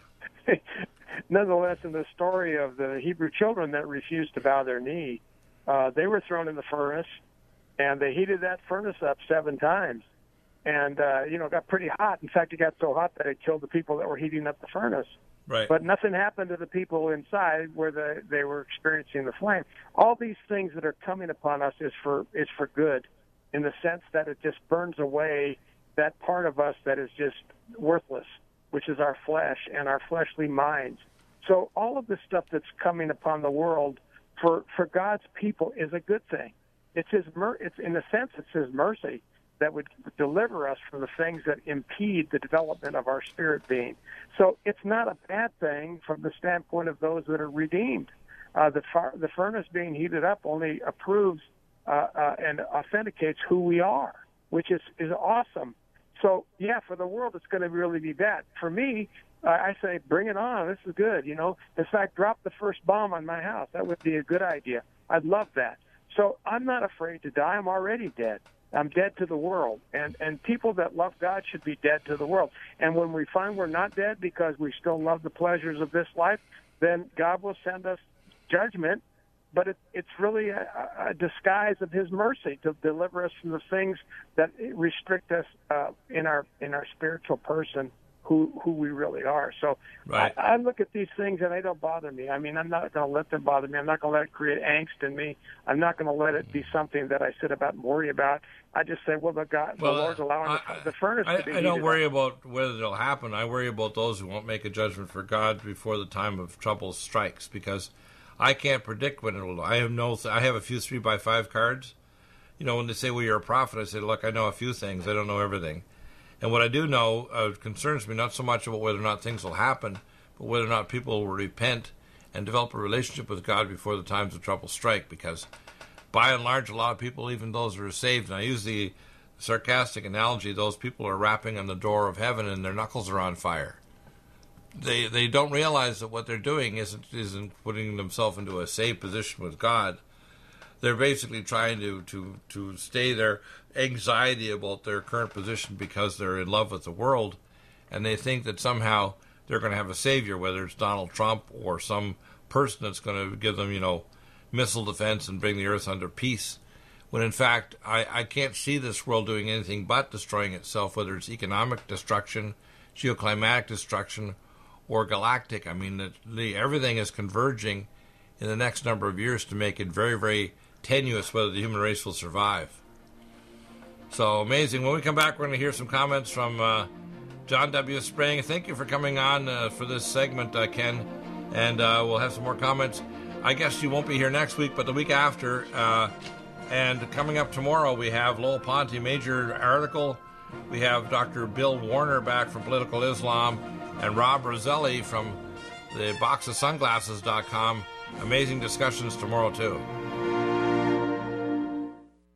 Nonetheless, in the story of the Hebrew children that refused to bow their knee, uh, they were thrown in the furnace, and they heated that furnace up seven times. And, uh, you know, it got pretty hot. In fact, it got so hot that it killed the people that were heating up the furnace. Right. But nothing happened to the people inside where the, they were experiencing the flame. All these things that are coming upon us is for is for good, in the sense that it just burns away that part of us that is just worthless, which is our flesh and our fleshly minds. So all of the stuff that's coming upon the world for, for God's people is a good thing. It's his mer- it's in a sense it's his mercy that would deliver us from the things that impede the development of our spirit being. So it's not a bad thing from the standpoint of those that are redeemed. Uh, the, far, the furnace being heated up only approves uh, uh, and authenticates who we are, which is, is awesome. So, yeah, for the world, it's going to really be bad. For me, uh, I say, bring it on. This is good, you know. In fact, drop the first bomb on my house. That would be a good idea. I'd love that. So I'm not afraid to die. I'm already dead. I'm dead to the world. And and people that love God should be dead to the world. And when we find we're not dead because we still love the pleasures of this life, then God will send us judgment. But it, it's really a, a disguise of his mercy to deliver us from the things that restrict us uh, in our in our spiritual person, who who we really are. So right. I, I look at these things and they don't bother me. I mean, I'm not going to let them bother me. I'm not going to let it create angst in me. I'm not going to let it be something that I sit about and worry about. I just say, well, the God, well, the Lord's allowing I, the, the furnace I, to be I don't worry up. about whether it'll happen. I worry about those who won't make a judgment for God before the time of trouble strikes, because I can't predict when it'll. I have no. I have a few three by five cards. You know, when they say, well, you're a prophet, I say, look, I know a few things. I don't know everything. And what I do know uh, concerns me not so much about whether or not things will happen, but whether or not people will repent and develop a relationship with God before the times of trouble strike. Because by and large, a lot of people, even those who are saved, and I use the sarcastic analogy, those people are rapping on the door of heaven and their knuckles are on fire. They they don't realize that what they're doing isn't isn't putting themselves into a safe position with God. They're basically trying to, to, to stay their anxiety about their current position because they're in love with the world, and they think that somehow they're going to have a savior, whether it's Donald Trump or some person that's going to give them, you know, missile defense and bring the earth under peace. When in fact, I, I can't see this world doing anything but destroying itself, whether it's economic destruction, geoclimatic destruction, or galactic. I mean, the, the, everything is converging in the next number of years to make it very, very tenuous whether the human race will survive. So amazing. When we come back, we're going to hear some comments from uh, John W. Sprang. Thank you for coming on uh, for this segment, uh, Ken. And uh, we'll have some more comments. I guess you won't be here next week, but the week after. Uh, and coming up tomorrow, we have Lowell Ponte, major article. We have Doctor Bill Warner back from Political Islam, and Rob Roselli from the box of sunglasses dot com. Amazing discussions tomorrow, too.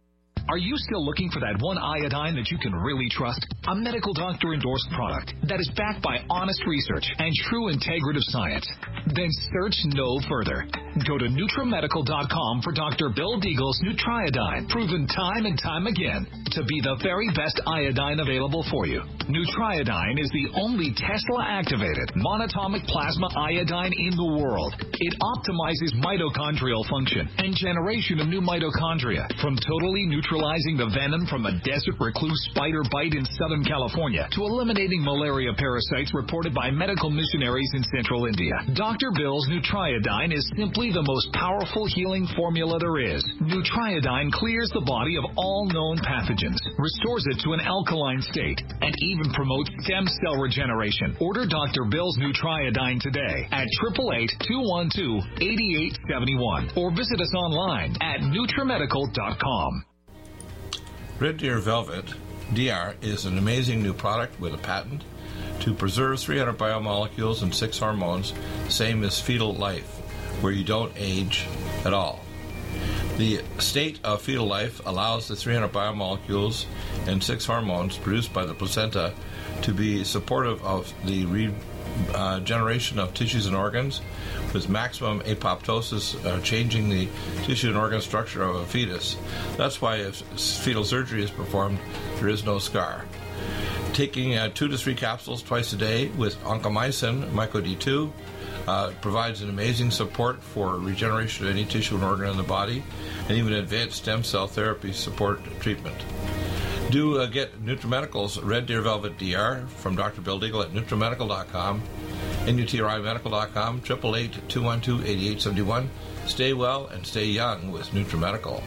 Are you still looking for that one iodine that you can really trust? A medical doctor-endorsed product that is backed by honest research and true integrative science? Then search no further. Go to NutriMedical dot com for Doctor Bill Deagle's Nutriodine, proven time and time again to be the very best iodine available for you. Nutriodine is the only Tesla-activated monatomic plasma iodine in the world. It optimizes mitochondrial function and generation of new mitochondria, from totally neutralizing the venom from a desert recluse spider bite in Southern California to eliminating malaria parasites reported by medical missionaries in Central India. Doctor Bill's Nutriodine is simply the most powerful healing formula there is. Nutriodine clears the body of all known pathogens, restores it to an alkaline state, and even promotes stem cell regeneration. Order Doctor Bill's Nutriodine today at eight eight eight, two one two, eight eight seven one or visit us online at NutriMedical dot com. Red Deer Velvet D R is an amazing new product with a patent to preserve three hundred biomolecules and six hormones, same as fetal life, where you don't age at all. The state of fetal life allows the three hundred biomolecules and six hormones produced by the placenta to be supportive of the regeneration uh, of tissues and organs, with maximum apoptosis, uh, changing the tissue and organ structure of a fetus. That's why if fetal surgery is performed, there is no scar. Taking uh, two to three capsules twice a day with oncomycin, Myco D two, uh, provides an amazing support for regeneration of any tissue and organ in the body, and even advanced stem cell therapy support treatment. Do uh, get NutriMedical's Red Deer Velvet D R from Doctor Bill Deagle at NutriMedical dot com, N U T R I Medical dot com, eight eight eight, two one two, eight eight seven one. Stay well and stay young with NutriMedical.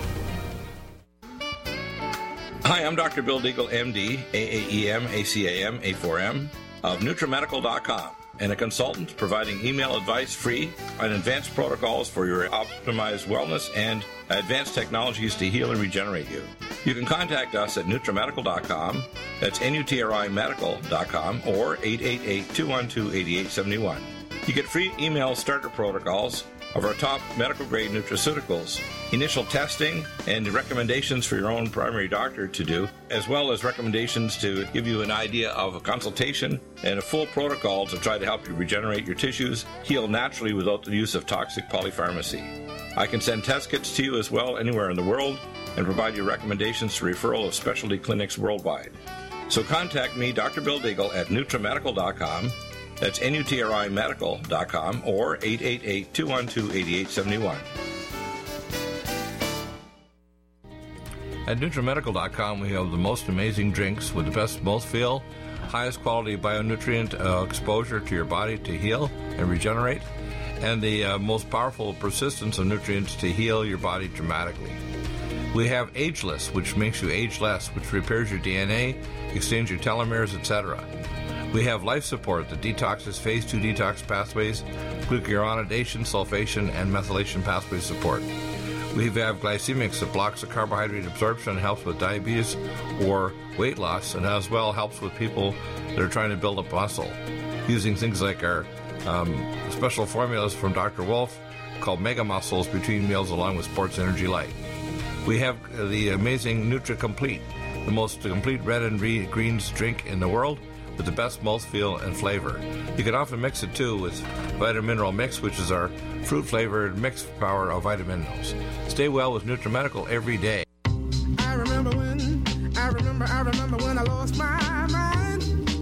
Hi, I'm Doctor Bill Deagle, M D, A A E M, A C A M, A four M, of NutriMedical dot com, and a consultant providing email advice free on advanced protocols for your optimized wellness and advanced technologies to heal and regenerate you. You can contact us at NutriMedical dot com, that's N U T R I Medical dot com, or eight eight eight, two one two, eight eight seven one. You get free email starter protocols of our top medical-grade nutraceuticals, initial testing, and recommendations for your own primary doctor to do, as well as recommendations to give you an idea of a consultation and a full protocol to try to help you regenerate your tissues, heal naturally without the use of toxic polypharmacy. I can send test kits to you as well anywhere in the world and provide you recommendations to referral of specialty clinics worldwide. So contact me, Doctor Bill Deagle, at NutriMedical dot com. That's N U T R I Medical dot com or eight eight eight, two one two, eight eight seven one. At NutriMedical dot com, we have the most amazing drinks with the best mouthfeel, highest quality bionutrient uh, exposure to your body to heal and regenerate, and the uh, most powerful persistence of nutrients to heal your body dramatically. We have Ageless, which makes you age less, which repairs your D N A, extends your telomeres, et cetera. We have Life Support that detoxes phase two detox pathways, glucuronidation, sulfation, and methylation pathway support. We have Glycemics that blocks the carbohydrate absorption and helps with diabetes or weight loss, and as well helps with people that are trying to build up muscle, using things like our um, special formulas from Doctor Wolf called Mega Muscles between meals along with Sports Energy Light. We have the amazing Nutri-Complete, the most complete red and greens drink in the world, with the best mouthfeel and flavor. You can often mix it too with Vitamin Mineral Mix, which is our fruit-flavored mixed power of vitamin minerals. Stay well with NutriMedical every day. I remember when, I remember, I remember when I lost my mind.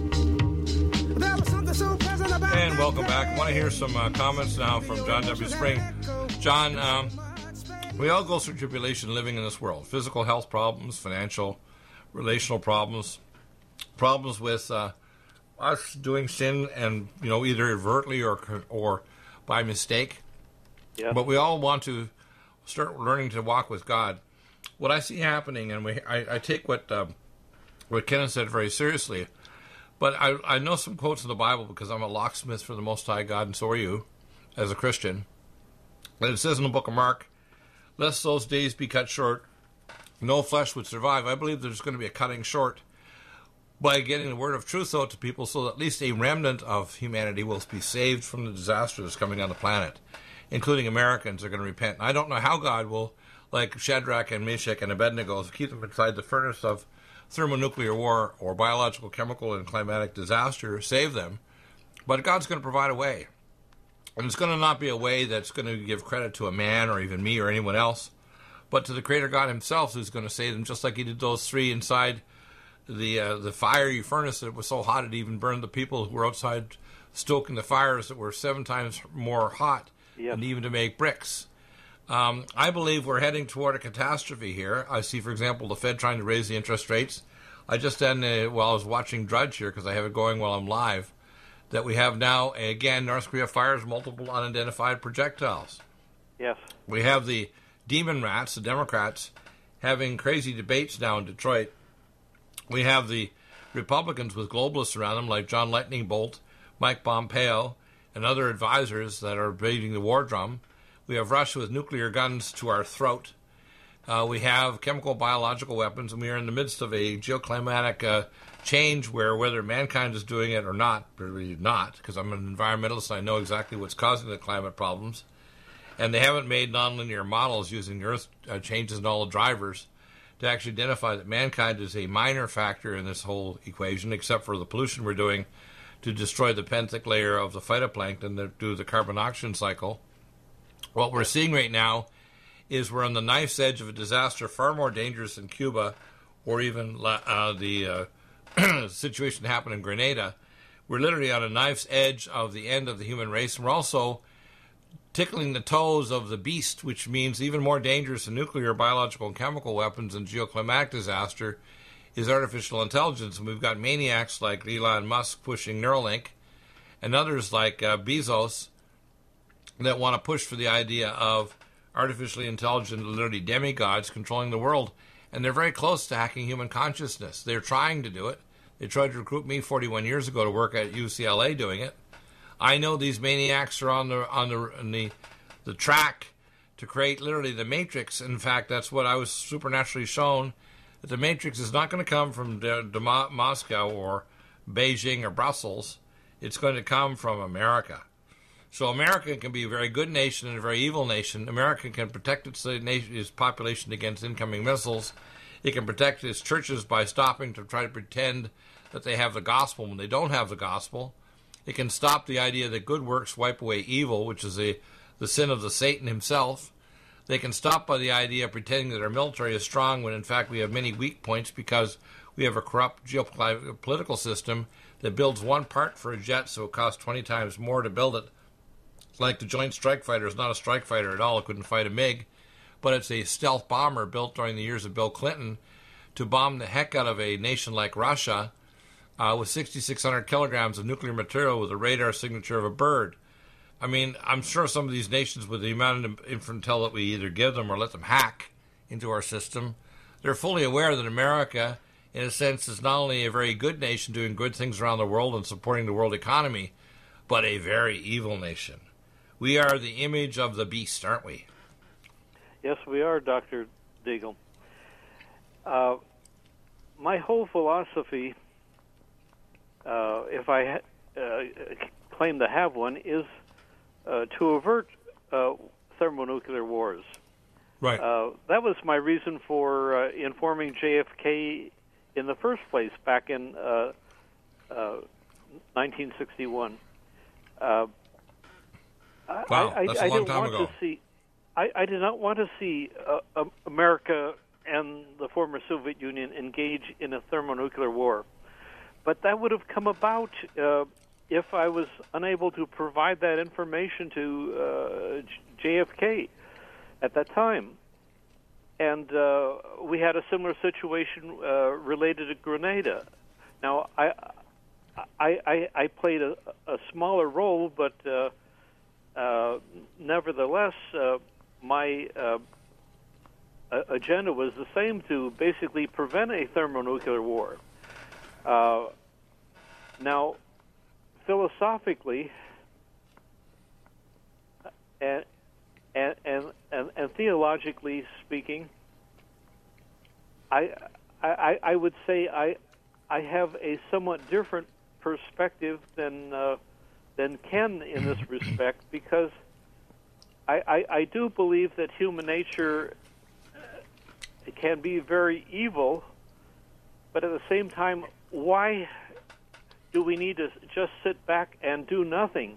There was something so pleasant about. And welcome back. I want to hear some uh, comments now from John W. Spring. John, um, we all go through tribulation living in this world. Physical health problems, financial, relational problems, problems with uh, us doing sin, and you know, either overtly or or by mistake. Yeah. But we all want to start learning to walk with God. What I see happening, and we, I, I take what um, what Kenneth said very seriously. But I, I know some quotes in the Bible because I'm a locksmith for the Most High God, and so are you, as a Christian. And it says in the book of Mark, "Lest those days be cut short, no flesh would survive." I believe there's going to be a cutting short by getting the word of truth out to people, so that at least a remnant of humanity will be saved from the disaster that's coming on the planet, including Americans are going to repent. And I don't know how God will like Shadrach and Meshach and Abednego, keep them inside the furnace of thermonuclear war or biological, chemical, and climatic disaster, save them. But God's going to provide a way. And it's going to not be a way that's going to give credit to a man or even me or anyone else, but to the Creator God himself, who's going to save them, just like he did those three inside the uh, the fiery furnace that was so hot it even burned the people who were outside stoking the fires that were seven times more hot, yep. and even to make bricks. Um, I believe we're heading toward a catastrophe here. I see, for example, the Fed trying to raise the interest rates. I just then, uh, while I was watching Drudge here, because I have it going while I'm live, that we have now, again, North Korea fires multiple unidentified projectiles. Yes. We have the demon rats, the Democrats, having crazy debates now in Detroit. We have the Republicans with globalists around them, like John Lightning Bolt, Mike Pompeo, and other advisors that are beating the war drum. We have Russia with nuclear guns to our throat. Uh, we have chemical, biological weapons, and we are in the midst of a geoclimatic uh, change where whether mankind is doing it or not, really not, because I'm an environmentalist and I know exactly what's causing the climate problems. And they haven't made nonlinear models using Earth uh, changes in all the drivers to actually identify that mankind is a minor factor in this whole equation, except for the pollution we're doing to destroy the benthic layer of the phytoplankton that do the carbon oxygen cycle. What we're seeing right now is we're on the knife's edge of a disaster far more dangerous than Cuba or even uh, the uh, situation that happened in Grenada. We're literally on a knife's edge of the end of the human race, and we're also tickling the toes of the beast, which means even more dangerous than nuclear, biological, and chemical weapons and geoclimatic disaster is artificial intelligence. And we've got maniacs like Elon Musk pushing Neuralink and others like uh, Bezos that want to push for the idea of artificially intelligent, literally demigods controlling the world. And they're very close to hacking human consciousness. They're trying to do it. They tried to recruit me forty-one years ago to work at U C L A doing it. I know these maniacs are on the on the on the, the track to create literally the Matrix. In fact, that's what I was supernaturally shown, that the Matrix is not going to come from de, de Mo- Moscow or Beijing or Brussels. It's going to come from America. So America can be a very good nation and a very evil nation. America can protect its, nation, its population against incoming missiles. It can protect its churches by stopping to try to pretend that they have the gospel when they don't have the gospel. It can stop the idea that good works wipe away evil, which is a, the sin of the Satan himself. They can stop by the idea of pretending that our military is strong when in fact we have many weak points because we have a corrupt geopolitical system that builds one part for a jet so it costs twenty times more to build it. Like the Joint Strike Fighter is not a strike fighter at all. It couldn't fight a MiG, but it's a stealth bomber built during the years of Bill Clinton to bomb the heck out of a nation like Russia uh, with sixty-six hundred kilograms of nuclear material with a radar signature of a bird. I mean, I'm sure some of these nations, with the amount of intel that we either give them or let them hack into our system, they're fully aware that America, in a sense, is not only a very good nation doing good things around the world and supporting the world economy, but a very evil nation. We are the image of the beast, aren't we? Yes, we are, Doctor Deagle. Uh, my whole philosophy, uh, if I ha- uh, claim to have one, is uh, to avert uh, thermonuclear wars. Right. Uh, that was my reason for uh, informing J F K in the first place back in uh, uh, nineteen sixty-one. Uh, Wow, I, I, that's a I long didn't time want ago. To see, I, I did not want to see uh, America and the former Soviet Union engage in a thermonuclear war. But that would have come about uh, if I was unable to provide that information to uh, J F K at that time. And uh, we had a similar situation uh, related to Grenada. Now, I, I, I, I played a, a smaller role, but... Uh, Uh, nevertheless, uh, my uh, agenda was the same, to basically prevent a thermonuclear war. Uh, now, philosophically and, and, and, and, and theologically speaking, I, I, I would say I, I have a somewhat different perspective than... Uh, than Ken in this respect, because I, I, I do believe that human nature it can be very evil, but at the same time, why do we need to just sit back and do nothing?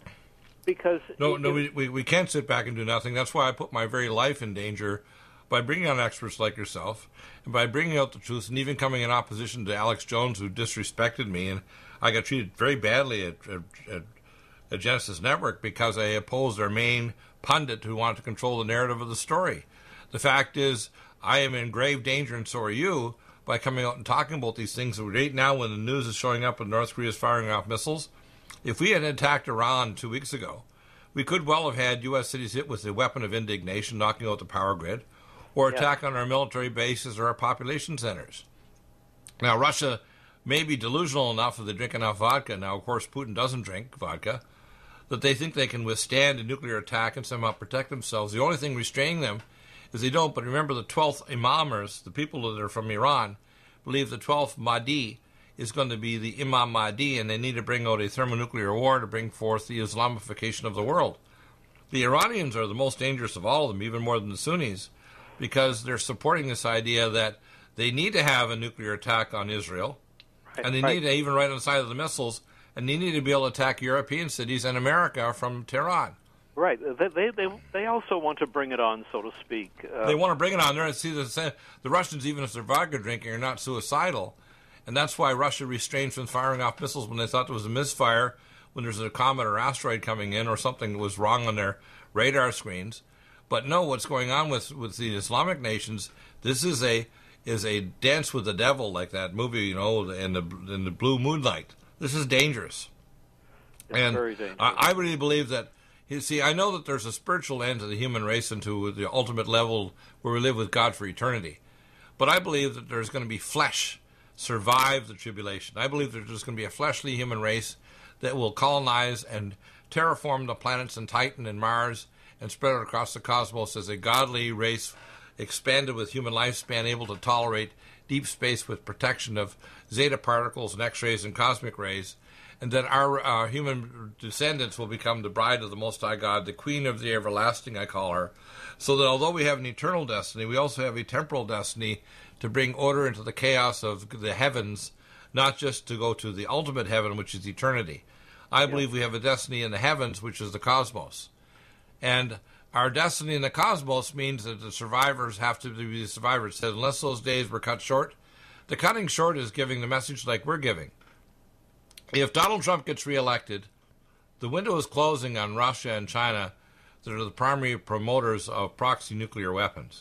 Because no, no, we, we we can't sit back and do nothing. That's why I put my very life in danger by bringing on experts like yourself, and by bringing out the truth, and even coming in opposition to Alex Jones, who disrespected me, and I got treated very badly at, at, at, at Genesis Network because I opposed their main pundit who wanted to control the narrative of the story. The fact is, I am in grave danger, and so are you, by coming out and talking about these things. Right now, when the news is showing up and North Korea is firing off missiles, if we had attacked Iran two weeks ago, we could well have had U S cities hit with the weapon of indignation, knocking out the power grid, or attack yeah. on our military bases or our population centers. Now, Russia may be delusional enough that they drink enough vodka. Now, of course, Putin doesn't drink vodka, that they think they can withstand a nuclear attack and somehow protect themselves. The only thing restraining them is they don't. But remember, the twelfth Imamers, the people that are from Iran, believe the twelfth Mahdi is going to be the Imam Mahdi, and they need to bring out a thermonuclear war to bring forth the Islamification of the world. The Iranians are the most dangerous of all of them, even more than the Sunnis, because they're supporting this idea that they need to have a nuclear attack on Israel, right, and they right. need to, even right on the side of the missiles, and they need to be able to attack European cities and America from Tehran. Right. They they they, they also want to bring it on, so to speak. Uh, they want to bring it on there and see the the Russians, even if they're vodka drinking, are not suicidal. And that's why Russia restrained from firing off missiles when they thought there was a misfire, when there's a comet or asteroid coming in or something was wrong on their radar screens. But no, what's going on with, with the Islamic nations, this is a is a dance with the devil, like that movie, you know, in the in the blue moonlight. This is dangerous. It's and very dangerous. I, I really believe that, you see, I know that there's a spiritual end to the human race and to the ultimate level where we live with God for eternity. But I believe that there's going to be flesh survive the tribulation. I believe that there's going to be a fleshly human race that will colonize and terraform the planets and Titan and Mars and spread it across the cosmos as a godly race expanded with human lifespan, able to tolerate deep space with protection of zeta particles and X-rays and cosmic rays, and that our uh, human descendants will become the bride of the Most High God, the Queen of the Everlasting, I call her, so that although we have an eternal destiny, we also have a temporal destiny to bring order into the chaos of the heavens, not just to go to the ultimate heaven, which is eternity. I yeah. believe we have a destiny in the heavens, which is the cosmos. And our destiny in the cosmos means that the survivors have to be the survivors. It says, unless those days were cut short, the cutting short is giving the message like we're giving. If Donald Trump gets reelected, the window is closing on Russia and China, that are the primary promoters of proxy nuclear weapons.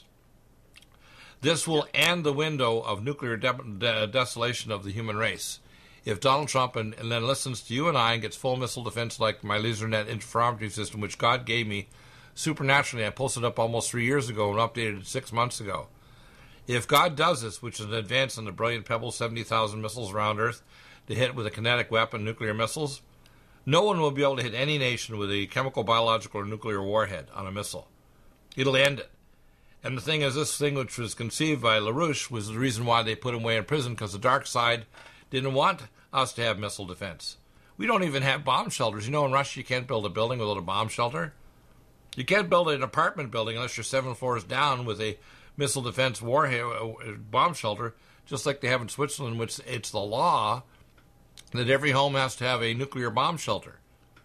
This will end the window of nuclear de- de- desolation of the human race. If Donald Trump and, and then listens to you and I and gets full missile defense like my LaserNet interferometry system, which God gave me supernaturally, I posted up almost three years ago and updated it six months ago. If God does this, which is an advance on the brilliant Pebble seventy thousand missiles around Earth to hit with a kinetic weapon, nuclear missiles, no one will be able to hit any nation with a chemical, biological, or nuclear warhead on a missile. It'll end it. And the thing is, this thing which was conceived by LaRouche was the reason why they put him away in prison, because the dark side didn't want us to have missile defense. We don't even have bomb shelters. You know, in Russia, you can't build a building without a bomb shelter. You can't build an apartment building unless you're seven floors down with a missile defense warhead bomb shelter, just like they have in Switzerland, which it's the law that every home has to have a nuclear bomb shelter.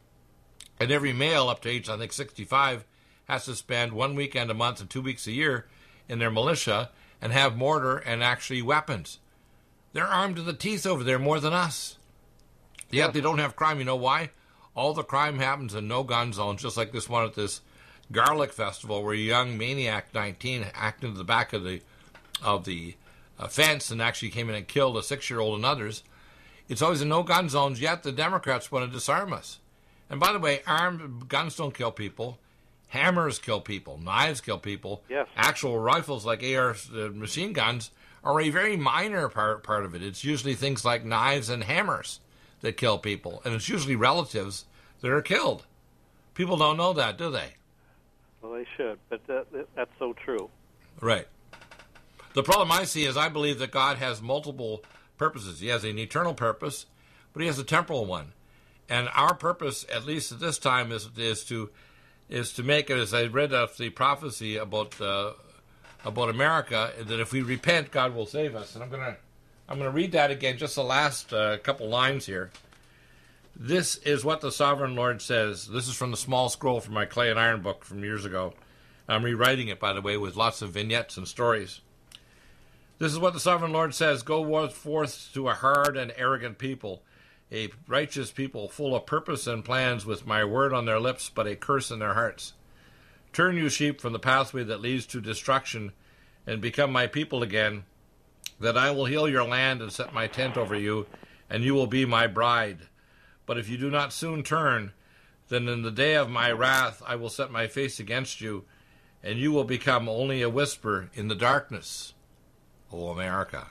And every male up to age, I think, sixty-five has to spend one weekend a month and two weeks a year in their militia and have mortar and actually weapons. They're armed to the teeth over there more than us. Yet they don't have crime. You know why? All the crime happens in no-gun zones, just like this one at this garlic festival where a young maniac, nineteen, hacked into the back of the of the uh, fence and actually came in and killed a six-year-old and others. It's always in no-gun zones, yet the Democrats want to disarm us. And by the way, armed guns don't kill people. Hammers kill people. Knives kill people. Yes. Actual rifles like A R uh, machine guns are a very minor part, part of it. It's usually things like knives and hammers that kill people. And it's usually relatives that are killed. People don't know that, do they? Well, they should, but that, that's so true. Right. The problem I see is I believe that God has multiple purposes. He has an eternal purpose, but he has a temporal one. And our purpose, at least at this time, is is to is to make it, as I read out the prophecy about uh, about America, that if we repent, God will save us. And I'm going to I'm going to read that again, just the last uh, couple lines here. This is what the Sovereign Lord says. This is from the Small Scroll from my Clay and Iron book from years ago. I'm rewriting it, by the way, with lots of vignettes and stories. This is what the Sovereign Lord says. Go forth to a hard and arrogant people, a righteous people full of purpose and plans, with my word on their lips, but a curse in their hearts. Turn, you sheep, from the pathway that leads to destruction, and become my people again, that I will heal your land and set my tent over you, and you will be my bride. But if you do not soon turn, then in the day of my wrath I will set my face against you, and you will become only a whisper in the darkness, O America.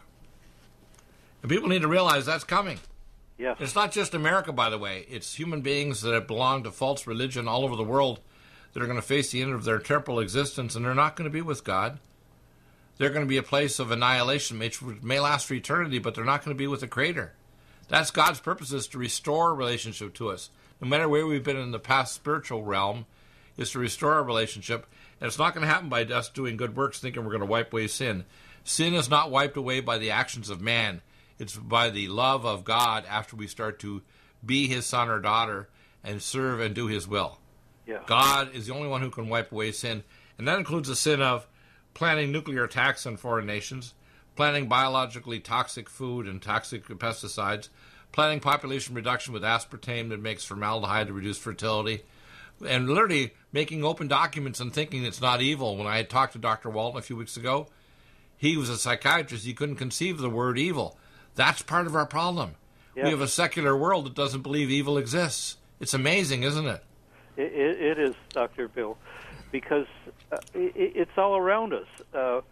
And people need to realize that's coming. Yes. It's not just America, by the way. It's human beings that belong to false religion all over the world that are going to face the end of their temporal existence, and they're not going to be with God. They're going to be a place of annihilation, which may last for eternity, but they're not going to be with the Creator. That's God's purpose, is to restore relationship to us. No matter where we've been in the past spiritual realm, is to restore our relationship. And it's not going to happen by us doing good works thinking we're going to wipe away sin. Sin is not wiped away by the actions of man. It's by the love of God after we start to be his son or daughter and serve and do his will. Yeah. God is the only one who can wipe away sin. And that includes the sin of planning nuclear attacks on foreign nations, planning biologically toxic food and toxic pesticides, planning population reduction with aspartame that makes formaldehyde to reduce fertility, and literally making open documents and thinking it's not evil. When I had talked to Doctor Walton a few weeks ago, he was a psychiatrist. He couldn't conceive the word evil. That's part of our problem. Yeah. We have a secular world that doesn't believe evil exists. It's amazing, isn't it? It, it, it is, Doctor Bill, because uh, it, it's all around us. Uh,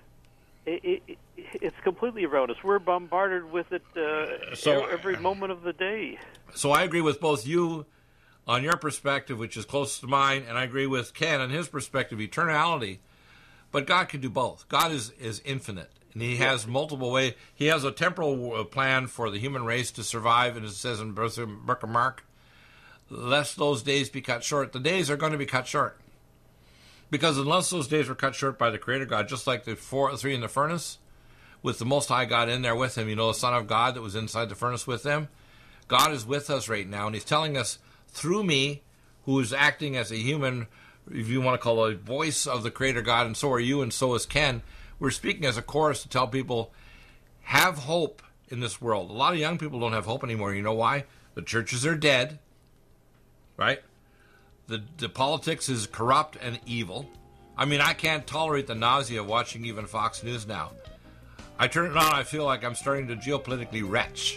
it, it, it's completely around us. We're bombarded with it uh, so, every moment of the day. So I agree with both you on your perspective, which is close to mine, and I agree with Ken on his perspective, eternality. But God can do both. God is, is infinite, and he yeah. has multiple ways. He has a temporal plan for the human race to survive, and it says in Book of Mark, lest those days be cut short. The days are going to be cut short. Because unless those days were cut short by the Creator God, just like the four, three in the furnace, with the Most High God in there with him, you know, the Son of God that was inside the furnace with them, God is with us right now, and he's telling us, through me, who is acting as a human, if you want to call it a voice of the Creator God, and so are you, and so is Ken, we're speaking as a chorus to tell people, have hope in this world. A lot of young people don't have hope anymore. You know why? The churches are dead, right? The, the politics is corrupt and evil. I mean, I can't tolerate the nausea of watching even Fox News now. I turn it on, I feel like I'm starting to geopolitically retch.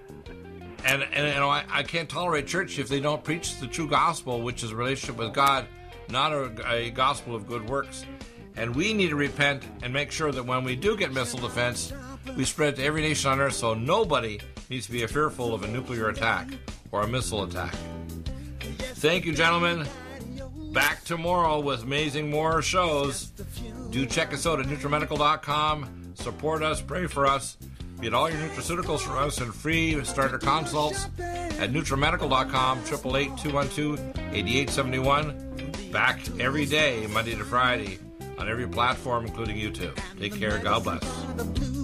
And, and you know, I, I can't tolerate church if they don't preach the true gospel, which is a relationship with God, not a, a gospel of good works. And we need to repent and make sure that when we do get missile defense, we spread it to every nation on earth, so nobody needs to be fearful of a nuclear attack or a missile attack. Thank you, gentlemen. Back tomorrow with amazing more shows. Do check us out at NutriMedical dot com. Support us, pray for us. Get all your nutraceuticals from us and free starter consults at NutriMedical dot com, eight eight eight, two one two, eight eight seven one. Back every day, Monday to Friday, on every platform, including YouTube. Take care. God bless.